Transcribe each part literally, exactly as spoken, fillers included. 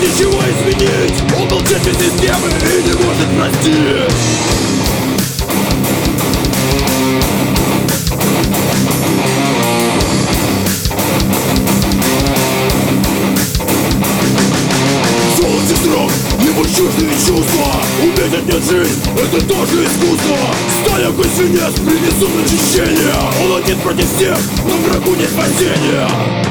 ничего изменить. Он был частью системы и не может простить. Золоте строк, его чуждые чувства. Уметь отнять жизнь, это тоже искусство. Сталь, огонь, свинец принесут очищение. Он один против всех, но врагу нет спасения.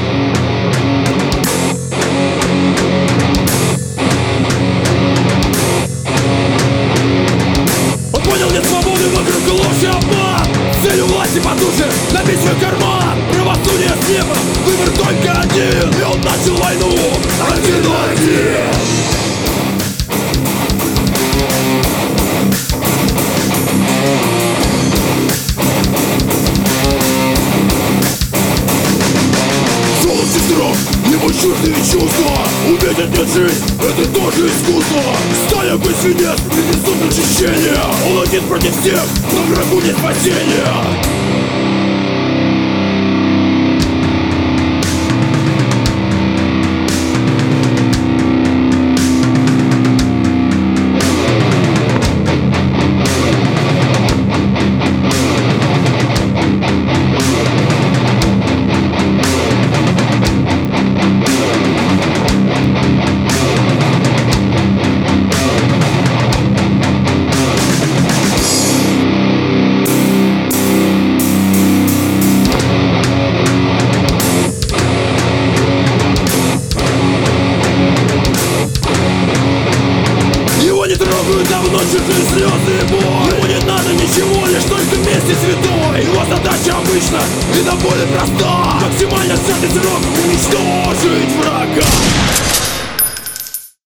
Он понял, нет свободы, вокруг ложь и обман. Целью власти потуже набить свой карман. Правосудие с неба, выбор только один. И он начал войну один на один. Золоте строк, его чуждые чувства. Уметь отнять жизнь, это тоже искусство. Сталь, огонь, свинец принесут очищение. Он один против всех, но врагу нет спасения. Давно чужие слезы и боль. Ему не надо ничего, лишь только вместе святой. Его задача обычно и до боли проста. Максимально сжатый срок уничтожить врага.